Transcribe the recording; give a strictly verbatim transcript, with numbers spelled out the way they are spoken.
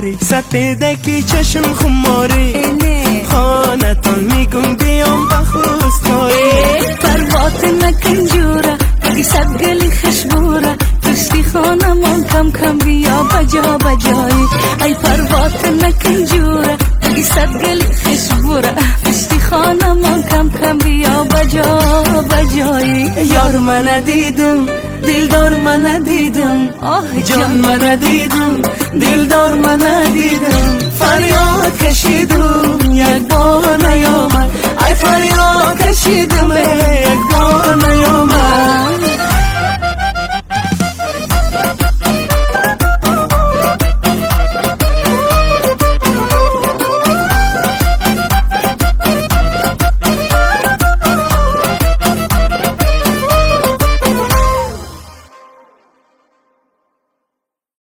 داری صد پیدکی چشم خماری خانتان میگم بیام بخوستاری پروات نکن جورا اگه صد گلی خشبورا کشتی خانمان کم کم بیا بجا بجایی ای پروات نکن جورا اگه صد گلی خشبورا کشتی خانمان کم کم بیا بجا بجایی یار من دیدم دلدار من دیدم آه جان من دیدم دلدار من دیدم فریاد کشیدم یک بار نیام